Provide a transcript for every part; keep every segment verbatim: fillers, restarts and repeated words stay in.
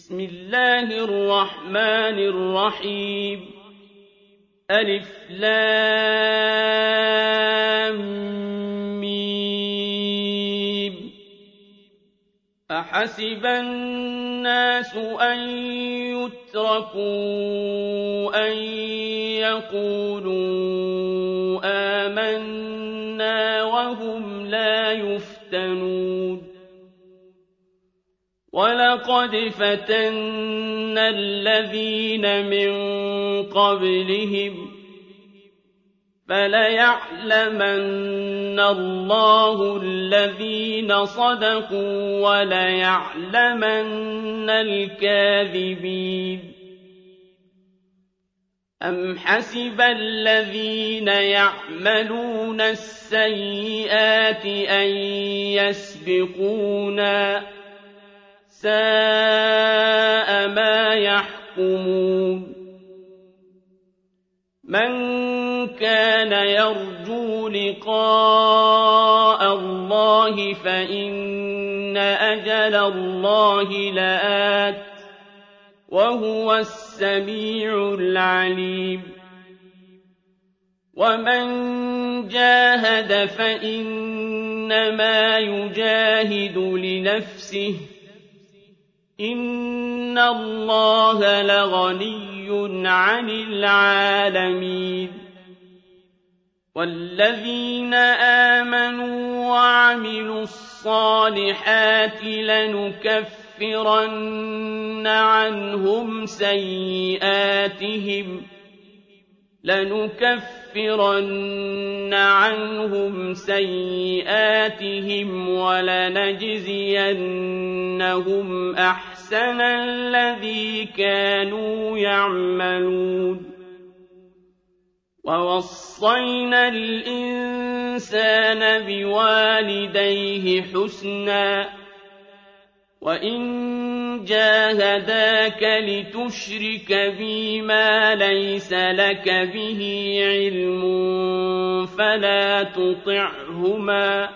بسم الله الرحمن الرحيم ألف لام ميم أحسب الناس أن يتركوا أن يقولوا آمنا وهم لا يفتنون ولقد فتنا الذين من قبلهم فليعلمن الله الذين صدقوا وليعلمن الكاذبين أم حسب الذين يعملون السيئات أن يسبقونا ساء ما يحكمون من كان يرجو لقاء الله فإن أجل الله لآت وهو السميع العليم ومن جاهد فإنما يجاهد لنفسه إن الله لغني عن العالمين والذين آمنوا وعملوا الصالحات لنكفرن عنهم سيئاتهم لنكفرن عنهم سيئاتهم ولنجزينهم أحسن الذي كانوا يعملون ووصينا الإنسان بوالديه حسنا وإن جاهداك لتشرك بي ما ليس لك به علم فلا تطعهما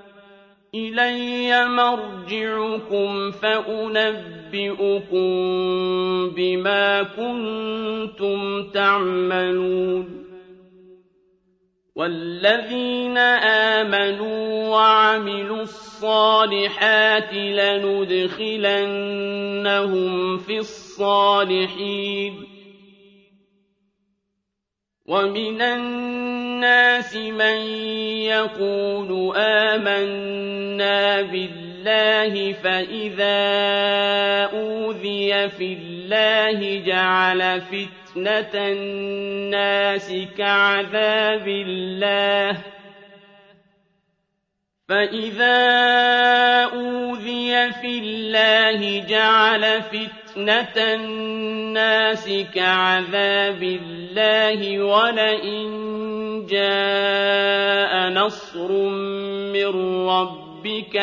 إلي مرجعكم فأنبئكم بما كنتم تعملون والذين آمنوا وعملوا الصالحات لندخلنهم في الصالحين ومن الناس من يقول آمنا بالله فإذا أوذي في الله جعل فتنة الناس كعذاب الله فإذا أوذي في الله جعل فتنة الناس كعذاب الله ولئن جاء نصر من ربك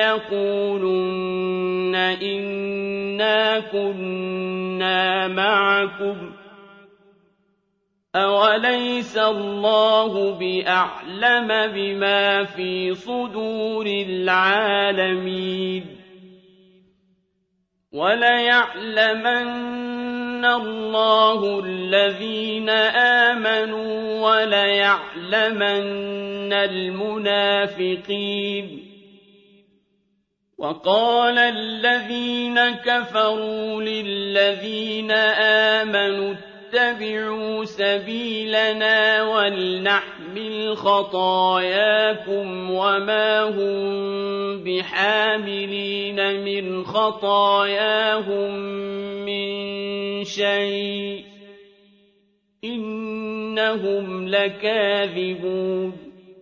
ليقولن إنا كنا معكم أوليس الله بأعلم بما في صدور العالمين وليعلمن الله الذين آمنوا وليعلمن المنافقين وقال الذين كفروا للذين آمنوا اتبعوا سبيلنا ولنحمل خطاياكم وما هم بحاملين من خطاياهم من شيء إنهم لكاذبون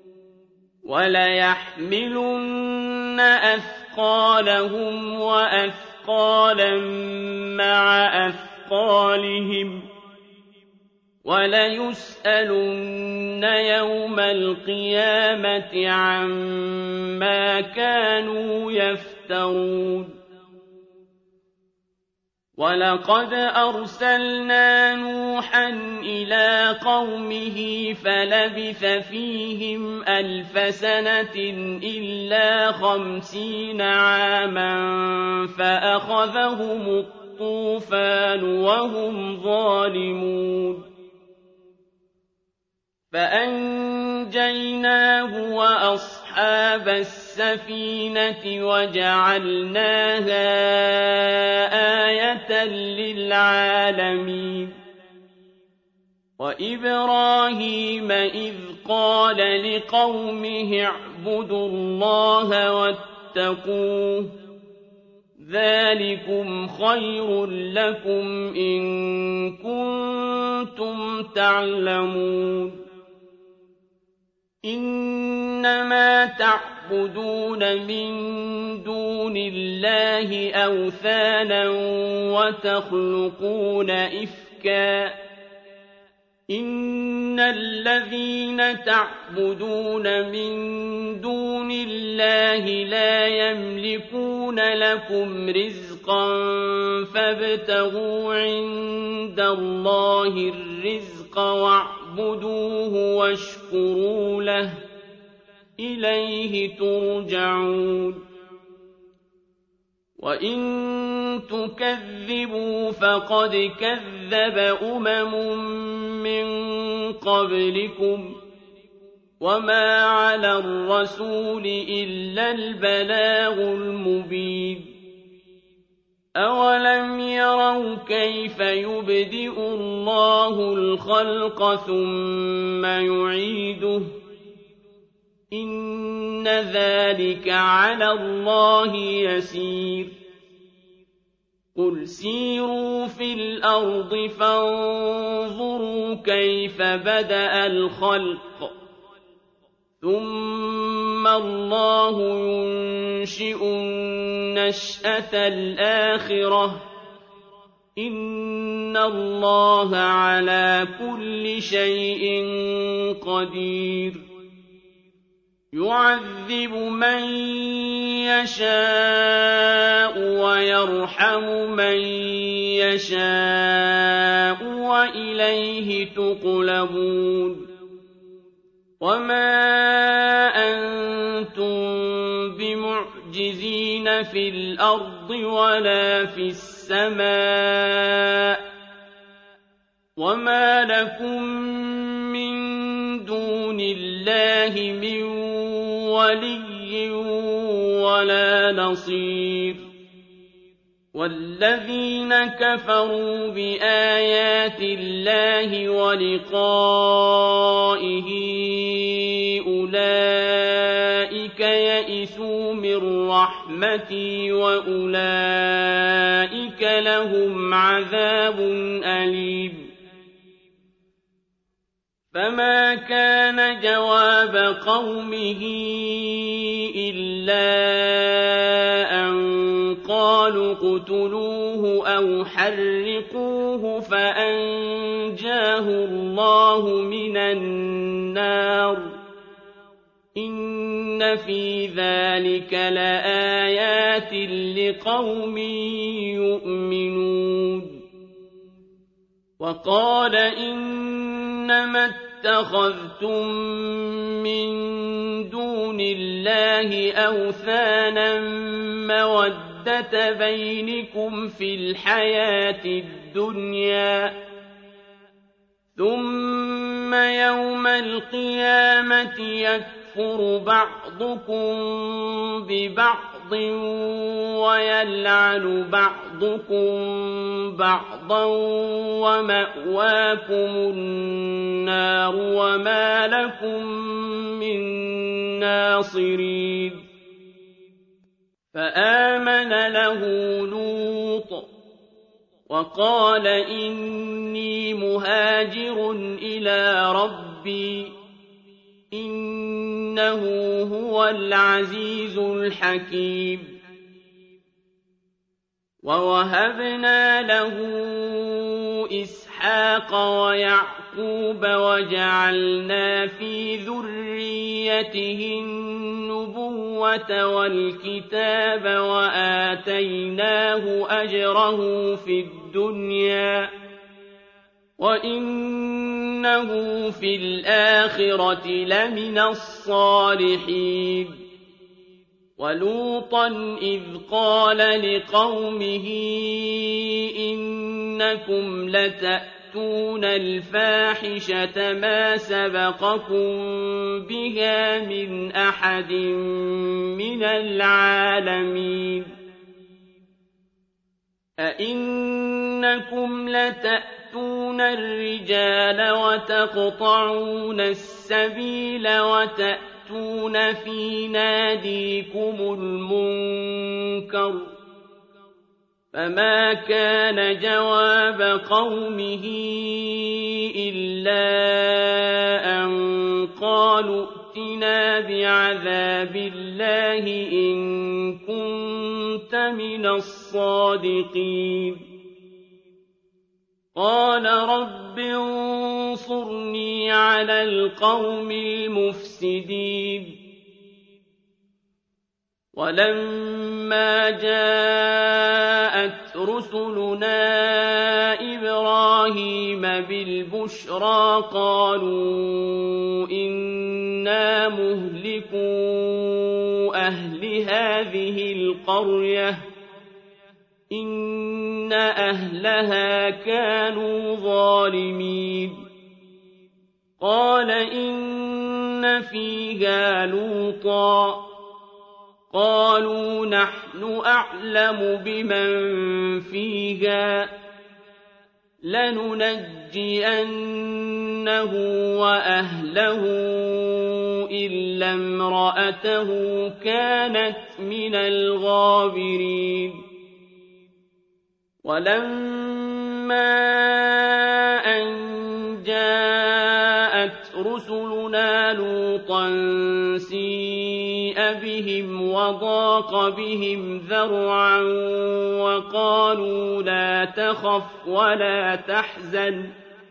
وليحملن أثقالهم وأثقالا مع أثقالهم وليسألن يوم القيامة عما كانوا يفترون ولقد أرسلنا نوحا إلى قومه فلبث فيهم ألف سنة إلا خمسين عاما فأخذهم الطوفان وهم ظالمون فأنجيناه وأصحاب السفينة وجعلناها آية للعالمين وإبراهيم إذ قال لقومه اعبدوا الله واتقوه ذلكم خير لكم إن كنتم تعلمون إنما تعبدون من دون الله أوثانا وتخلقون إفكا إن الذين تعبدون من دون الله لا يملكون لكم رزقا فابتغوا عند الله الرزق واعبدوه واشكروا له إليه ترجعون وإن تكذبوا فقد كذب أمم من قبلكم وما على الرسول إلا البلاغ المبين أولم يروا كيف يبدئ الله الخلق ثم يعيده إن ذلك على الله يسير قل سيروا في الأرض فانظروا كيف بدأ الخلق ثم الله ينشئ النشأة الآخرة إن الله على كل شيء قدير يعذب من يشاء ويرحم من يشاء وإليه تقلبون وما أنتم بمعجزين في الأرض ولا في السماء وما لكم من دون الله من ولي ولا نصير والذين كفروا بآيات الله ولقائه أولئك يئسوا من رحمتي وأولئك لهم عذاب أليم فما كان جواب قومه إلا أن قالوا اقتلوه أو حرقوه فأنجاه الله من النار إن في ذلك لآيات لقوم يؤمنون وقال إنما اتخذتم من دون الله أوثانا مودة بينكم في الحياة الدنيا ثم يوم القيامة يكفر بعضكم ببعض ويلعن بعضكم بعضا ومأواكم النار وما لكم من ناصرين فآمن له لوط وقال إني مهاجر إلى ربي إنه هو العزيز الحكيم ووهبنا له إسحاق ويعقوب وجعلنا في ذريته النبوة والكتاب وآتيناه أجره في الدنيا وإنه في الآخرة لمن الصالحين ولوطا إذ قال لقومه إنكم لتأتون الفاحشة ما سبقكم بها من أحد من العالمين أئنكم لتأتون الرجال وتقطعون السبيل وتأتون في ناديكم المنكر فما كان جواب قومه إلا أن قالوا ائتنا بعذاب الله إن كنت من الصادقين قال رب انصرني على القوم المفسدين ولما جاءت رسلنا إبراهيم بالبشرى قالوا إنا مهلكو أهل هذه القرية إن أهلها كانوا ظالمين قال إن فيها لوطا قالوا نحن أعلم بمن فيها لننجينه وأهله إلا امرأته كانت من الغابرين ولما أن جاءت رسلنا لوطا سيء بهم وضاق بهم ذرعا وقالوا لا تخف ولا تحزن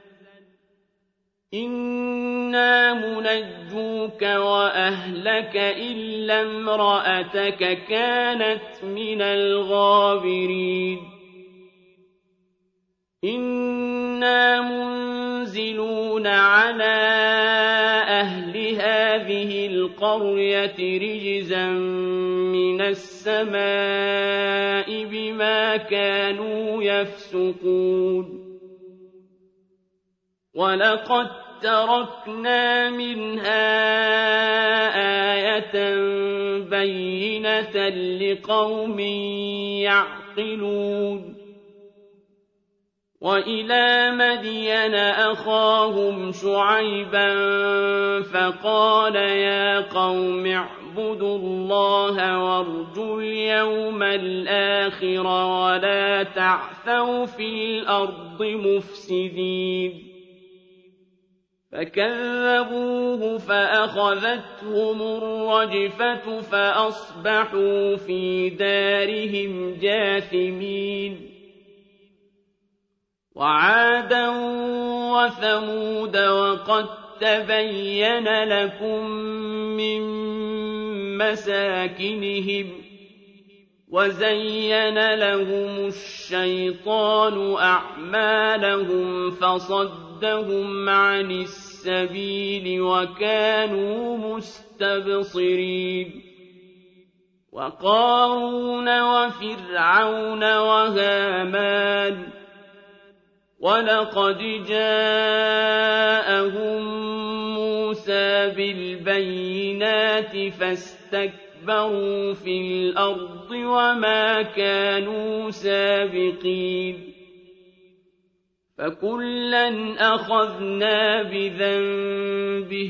إنا منجوك وأهلك إلا امرأتك كانت من الغابرين إنا منزلون على أهل هذه القرية رجزا من السماء بما كانوا يفسقون ولقد تركنا منها آية بينة لقوم يعقلون وإلى مدين أخاهم شعيبا فقال يا قوم اعبدوا الله وارجوا اليوم الآخر ولا تعثوا في الأرض مفسدين فكذبوه فأخذتهم الرجفة فأصبحوا في دارهم جاثمين وعادا وثمود وقد تبين لكم من مساكنهم وزين لهم الشيطان أعمالهم فصدهم عن السبيل وكانوا مستبصرين وقارون وفرعون وهامان ولقد جاءهم موسى بالبينات فاستكبروا في الأرض وما كانوا سابقين فكلا أخذنا بذنبه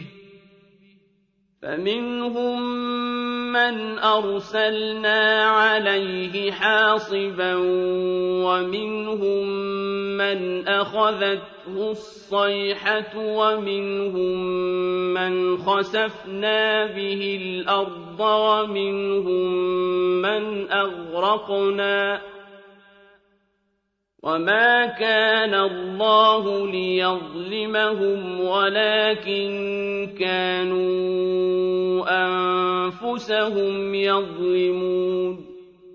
فمنهم من أرسلنا عليه حاصبا ومنهم من أخذته الصيحة ومنهم من خسفنا به الأرض ومنهم من أغرقنا وما كان الله ليظلمهم ولكن كانوا أنفسهم يظلمون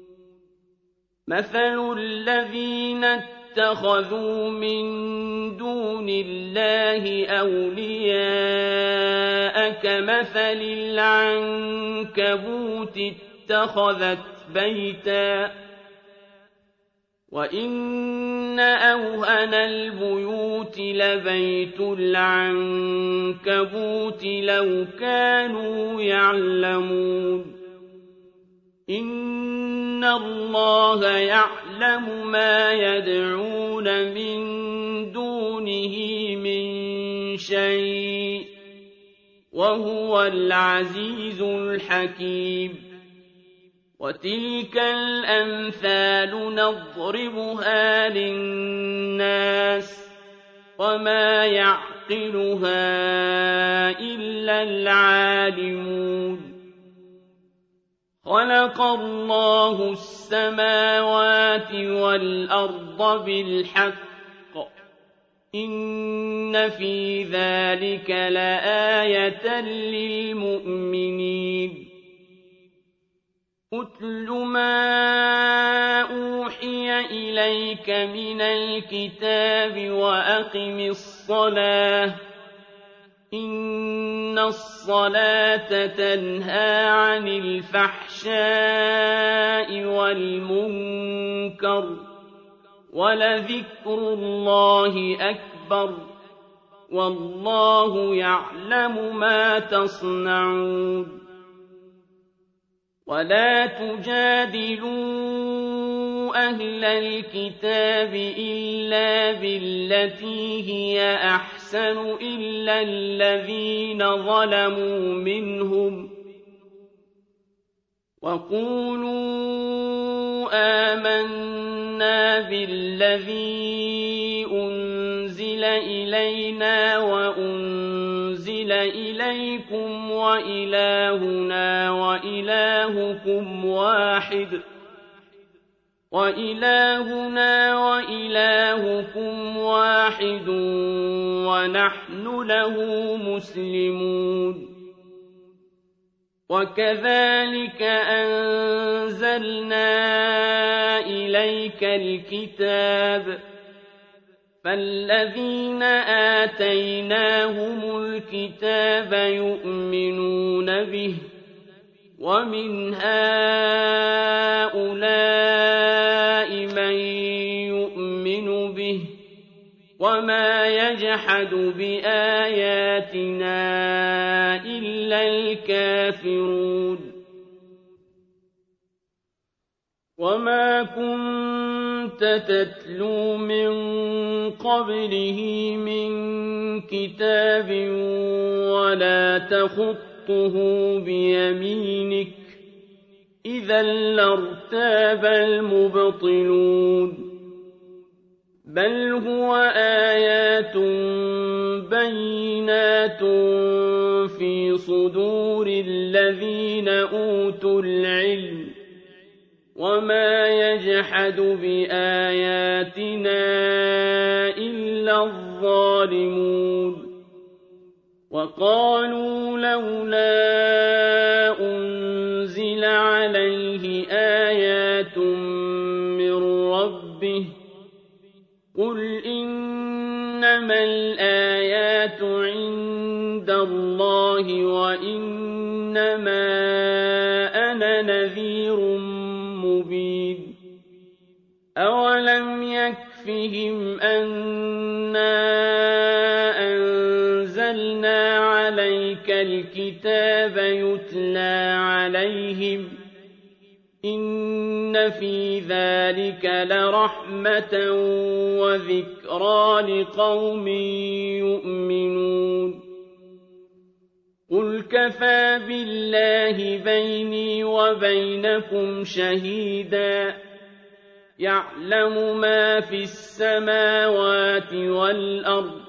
مثل الذين اتخذوا من دون الله أولياء كمثل العنكبوت اتخذت بيتا وَإِنَّ أَوْهَنَ الْبُيُوتِ لَبَيْتُ الْعَنكَبُوتِ لَوْ كَانُوا يَعْلَمُونَ إِنَّ اللَّهَ يَعْلَمُ مَا يَدْعُونَ مِن دُونِهِ مِن شَيْءٍ وَهُوَ الْعَزِيزُ الْحَكِيمُ وَتِلْكَ الْأَمْثَالُ نَضْرِبُهَا لِلنَّاسِ وَمَا يَعْقِلُهَا إِلَّا الْعَالِمُونَ خَلَقَ اللَّهُ السَّمَاوَاتِ وَالْأَرْضَ بِالْحَقِّ ۚ إِنَّ فِي ذَٰلِكَ لَآيَةً لِّلْمُؤْمِنِينَ اتْلُ مَا أُوحِيَ إِلَيْكَ مِنَ الْكِتَابِ وَأَقِمِ الصَّلَاةَ ۖ إِنَّ الصَّلَاةَ تَنْهَىٰ عَنِ الْفَحْشَاءِ وَالْمُنكَرِ ۗ وَلَذِكْرُ اللَّهِ أَكْبَرُ ۗ وَاللَّهُ يَعْلَمُ مَا تَصْنَعُونَ وَلَا تُجَادِلُوا أَهْلَ الْكِتَابِ إِلَّا بِالَّتِي هِيَ أَحْسَنُ إِلَّا الَّذِينَ ظَلَمُوا مِنْهُمْ ۖ وَقُولُوا آمَنَّا بِالَّذِي أُنزِلَ إِلَيْنَا وَأُنزِلَ إِلَيْكُمْ وَإِلَٰهُنَا وَإِلَٰهُكُمْ وَاحِدٌ وَإِلَٰهُنَا وَإِلَٰهُكُمْ وَاحِدٌ وَنَحْنُ لَهُ مُسْلِمُونَ وَكَذَٰلِكَ أَنزَلْنَا إِلَيْكَ الْكِتَابَ ۚ فَالَّذِينَ آتَيْنَاهُمُ الْكِتَابَ يُؤْمِنُونَ بِهِ ۖ وَمِنْ هَٰؤُلَاءِ مَن يُؤْمِنُ بِهِ ۚ وَمَا يَجْحَدُ بِآيَاتِنَا إِلَّا الْكَافِرُونَ وَمَا كُنتَ تَتْلُو مِن قَبْلِهِ مِن كِتَابٍ وَلَا تَخُطُّهُ بِيَمِينِكَ ۖ إِذًا لَّارْتَابَ الْمُبْطِلُونَ بَلْ هُوَ آيَاتٌ بَيِّنَاتٌ فِي صُدُورِ الَّذِينَ أُوتُوا الْعِلْمَ ۚ وَمَا يَجْحَدُ بِآيَاتِنَا إِلَّا الظَّالِمُونَ وَقَالُوا لَوْلَا أُنزِلَ عَلَيْهِ آيَاتٌ مِّن رَّبِّهِ ۖ قُلْ إِنَّمَا الْآيَاتُ عِندَ اللَّهِ وَإِنَّمَا أَنَا نَذِيرٌ مُّبِينٌ أَوَلَمْ يَكْفِهِمْ أَنَّا أَنزَلْنَا عَلَيْكَ الْكِتَابَ يُتْلَىٰ عَلَيْهِمْ ۚ إِنَّ فِي ذَٰلِكَ لَرَحْمَةً وَذِكْرَىٰ لِقَوْمٍ يُؤْمِنُونَ قُلْ كَفَىٰ بِاللَّهِ بَيْنِي وَبَيْنَكُمْ شَهِيدًا يَعْلَمُ مَا فِي السَّمَاوَاتِ وَالْأَرْضِ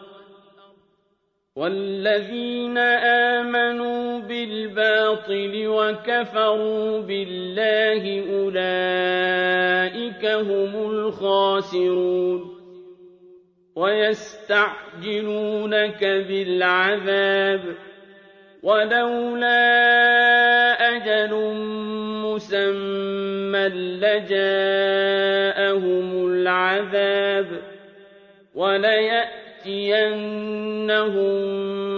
وَالَّذِينَ آمَنُوا بِالْبَاطِلِ وَكَفَرُوا بِاللَّهِ أُولَٰئِكَ هُمُ الْخَاسِرُونَ وَيَسْتَعْجِلُونَكَ بِالْعَذَابِ وَلَوْلَا أَجَلٌ مُّسَمًّى لَّجَاءَهُمُ الْعَذَابُ وَلَيَأْتِيَنَّهُم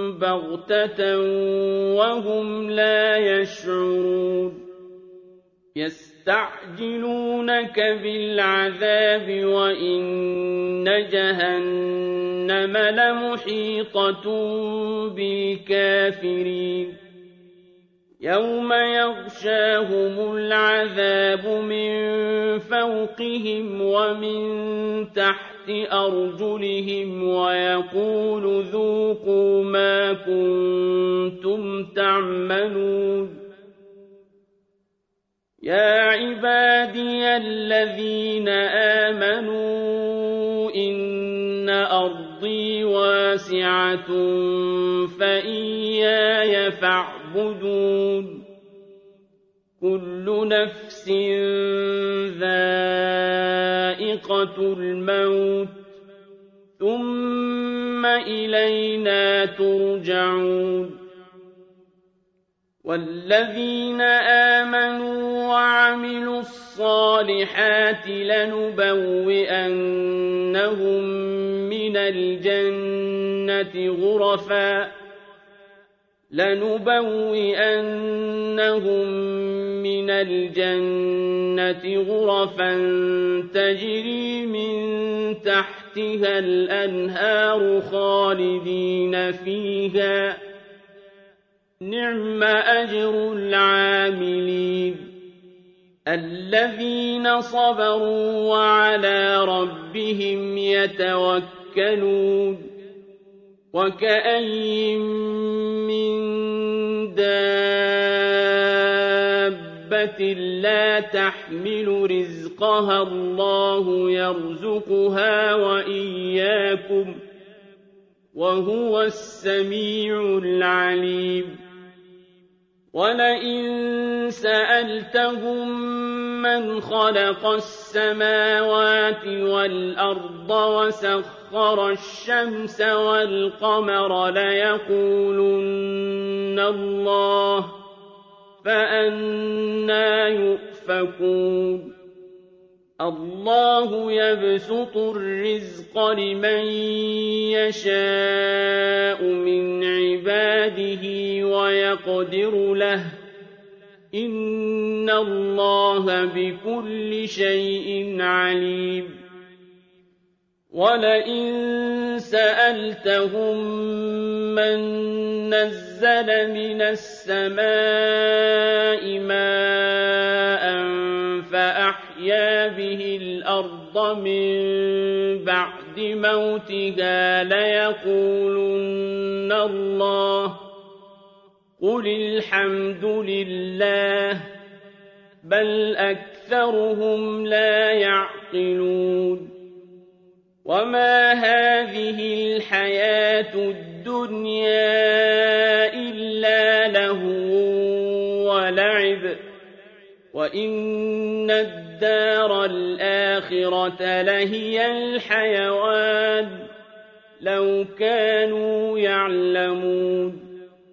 بَغْتَةً وَهُمْ لَا يَشْعُرُونَ يستعجلونك بالعذاب وإن جهنم لمحيطة بالكافرين يوم يغشاهم العذاب من فوقهم ومن تحت أرجلهم ويقول ذوقوا ما كنتم تعملون يا عبادي الذين آمنوا إن أرضي واسعة فإياي فاعبدون كل نفس ذائقة الموت ثم إلينا ترجعون والذين آمنوا وعملوا الصالحات لنبوئنهم من الجنة غرفا لنبوئنهم من الجنة غرفا تجري من تحتها الأنهار خالدين فيها نعم أجر العاملين الذين صبروا وعلى ربهم يتوكلون وكأين من دابة لا تحمل رزقها الله يرزقها وإياكم وهو السميع العليم ولئن سألتهم من خلق السماوات والأرض وسخر الشمس والقمر ليقولن الله فأنى يؤفكون الله يبسط الرزق لمن يشاء من عباده ويقدر له إن الله بكل شيء عليم ولئن سألتهم من نزل من السماء ماء فأحيا به الأرض من بعد موتها ليقولن الله قل الحمد لله بل أكثرهم لا يعقلون وما هذه الحياة الدنيا إلا لهو ولعب وإن الدار الآخرة لهي الحيوان لو كانوا يعلمون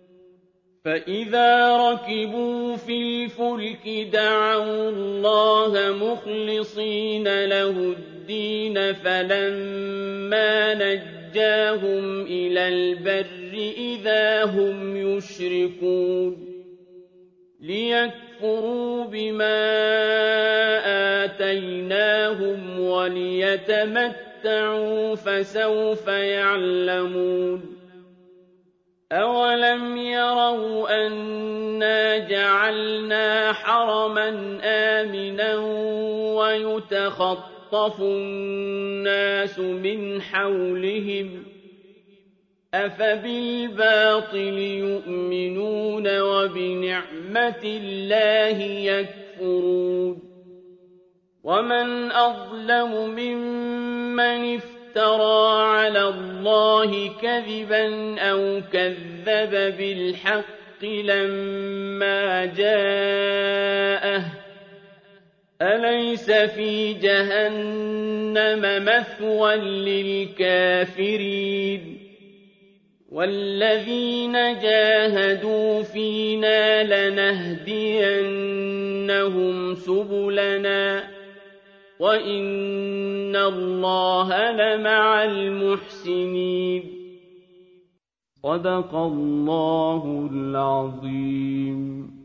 فإذا ركبوا في الفلك دعوا الله مخلصين له الدين فلما نجاهم إلى البر إذا هم يشركون ليكفروا بما آتيناهم وليتمتعوا فسوف يعلمون أولم يروا أنا جعلنا حرما آمنا ويتخطف الناس من حولهم أفبالباطل يؤمنون وبنعمة الله يكفرون ومن أظلم ممن افترى على الله كذبا أو كذب بالحق لما جاءه أليس في جهنم مثوى للكافرين والذين جاهدوا فينا لنهدينهم سبلنا وإن الله لمع المحسنين صدق الله العظيم.